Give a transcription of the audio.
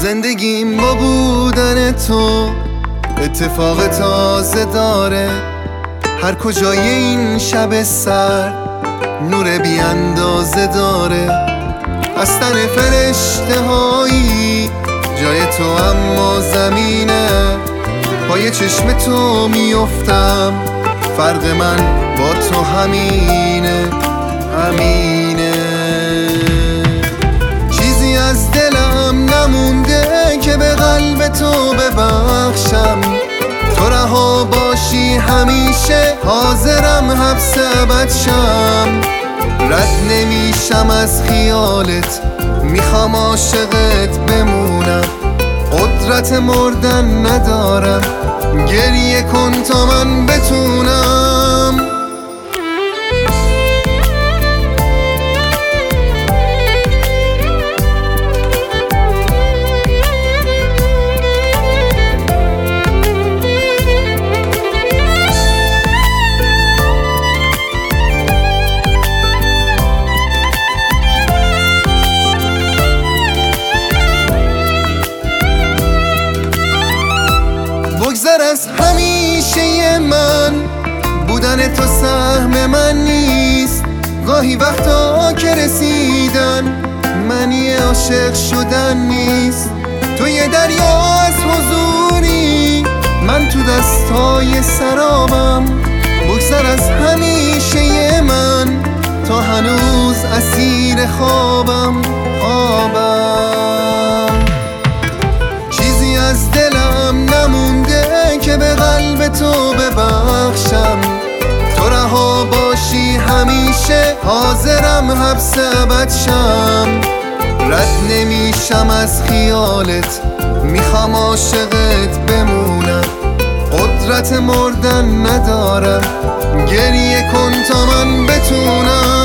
زندگیم با بودن تو اتفاق تازه داره. هر کجای این شب سرد نور بی اندازه داره. از تن فرشته هایی جای تو اما زمینه. پای چشم تو میافتم، فرق من با تو همینه. چیزی از دلم نمونده که به قلب تو ببخشم. تو رها باشی همیشه، حاضرم حبس ابد شم. رد نمیشم از خیالت، میخوام عاشقت بمونم. قدرت مردن ندارم، گریه کن تا من بتونم. بگذر از همیشه من، بودن تو سهم من نیست. گاهی وقتا که رسیدن معنی عاشق شدن نیست. تو یه دریا از حضوری، من تو دستای سرابم. بگذر از همیشه من، تا هنوز اسیر خوابم. چیزی از دلم نمونده که به قلب تو ببخشم. تو رها باشی همیشه، حاضرم حبس ابد شم. رد نمیشم از خیالت، میخوام عاشقت بمونم. قدرت مردن ندارم، گریه کن تا من بتونم.